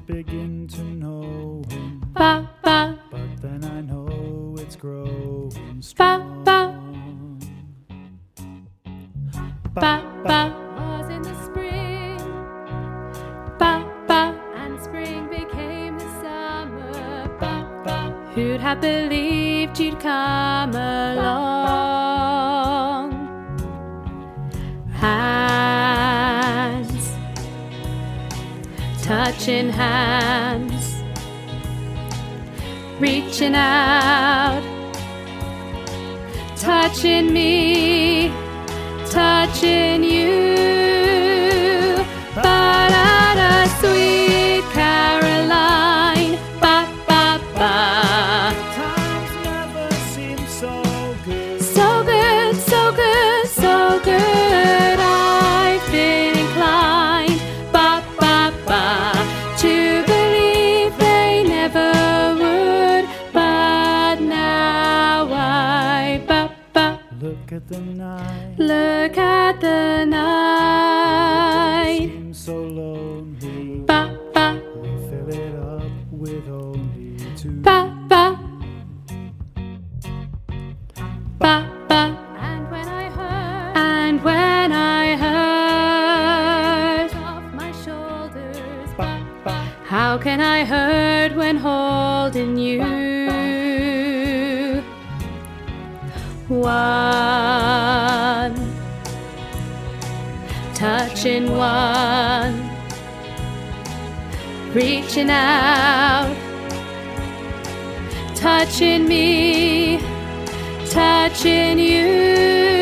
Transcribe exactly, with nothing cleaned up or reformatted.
begin to know him. Ba, ba, But then I know it's growing ba, strong. ba, ba, ba. Was in the spring, Ba, ba, and spring became the summer. ba, ba. Who'd have believed you'd come along? Hands, touching hands, reaching out, touching me, touching you. Ba-da-da, sweet Caroline. Ba, ba, ba. Times never seem so good. So good, so good, so good. I've been inclined, ba, ba, ba, to believe they never would. But now I, ba, ba, Look at the night. look at the night. Seems so lonely. Ba, ba, We fill it up with only two. ba, ba, ba, ba. And when I heard, and when I heard off my shoulders, Ba, ba, how can I hurt when holding you? One, touching one, reaching out, touching me, touching you.